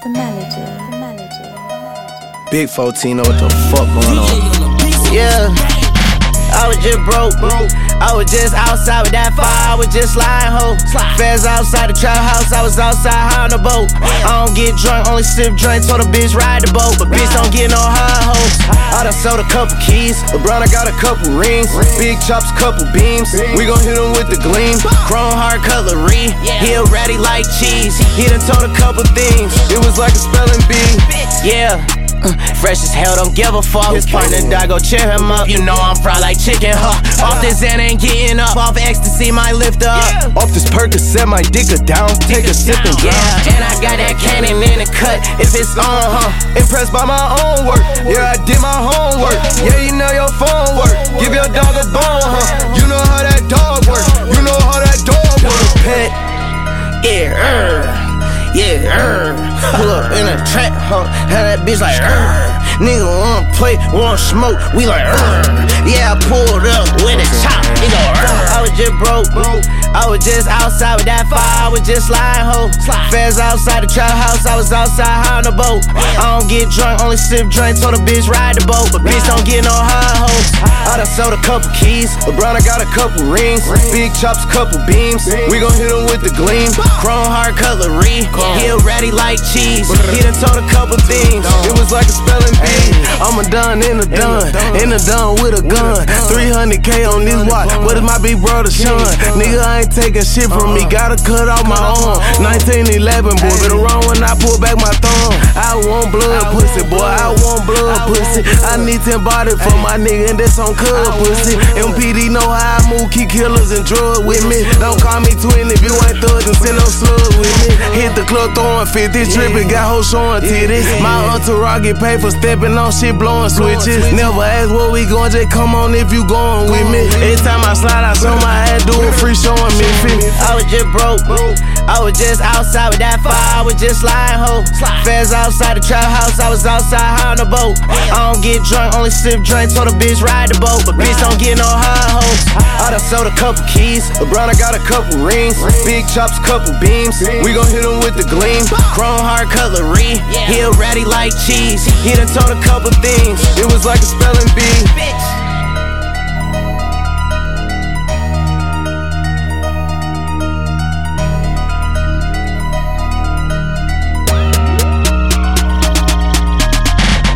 The melody. Big 14, know what the fuck going on. Yeah, I was just broke. I was just outside with that fire, I was just lying ho. Feds outside the trap house, I was outside high on the boat. I don't get drunk, only sip drink, told a bitch ride the boat. But bitch don't get no high hoes. I done sold a couple keys, LeBron I got a couple rings. Big chops, couple beams, we gon' hit him with the gleam. Chrome hard cutlery, he a ratty like cheese. He done told a couple things, it was like a spelling bee. Yeah. Fresh as hell, don't give a fuck. His partner die, go cheer him up. You know I'm fried like chicken, huh? Off this end ain't getting up. Off ecstasy, might lift up. Off this Percocet, might dig her down. Take a sip and drown. Yeah, and I got that cannon in the cut if it's on, huh? Impressed by my own work. Yeah, I did my homework. Yeah, you know your phone work. Give your dog a bone, huh? You know how that dog work. You know how that dog work. Pet, pull up in a trap, huh? Had that bitch like, nigga wanna play, wanna smoke, we like, yeah, I pulled up with a chop, nigga, I was just broke, I was just outside with that fire, I was just lying ho. Feds outside the trap house, I was outside high on the boat. I don't get drunk, only sip drink, told a bitch ride the boat. But bitch don't get no high hoes. I done sold a couple keys, LeBron I got a couple rings. Big chops, couple beams, we gon' hit him with the gleam. Chrome hard cutlery, he a ratty like cheese. He done told a couple things, it was like a spelling bee. I'm a done in a done with a gun. 300K on this watch, what is my big brother Sean? Nigga, I ain't taking shit from me, gotta cut off my arm. 1911, boy, better run when I pull back my thumb. I want blood pussy, boy, I want blood pussy. I need 10 bodies for my nigga, and that's on cub pussy. MPD know how I move, keep killers and drugs with me. Don't call me twin if you ain't thug, and send no slug with me. Hit the club throwing 50, tripping, got hoes showing titties. My entourage get paid for stepping on shit, blowing switches. Never ask where we going, just come on if you going with me. Every time I slide, I show my head, do a free showing me. I was just broke, I was just outside with that fire, I was just lying ho. Feds outside the trap house, I was outside high on the boat. I don't get drunk, only sip drink, told a bitch ride the boat. But bitch don't get no high hoes. I done sold a couple keys, LeBron I got a couple rings. Big chops, couple beams, we gon' hit him with the gleam. Chrome hard cutlery, he a ratty like cheese. He done told a couple things, it was like a spelling bee.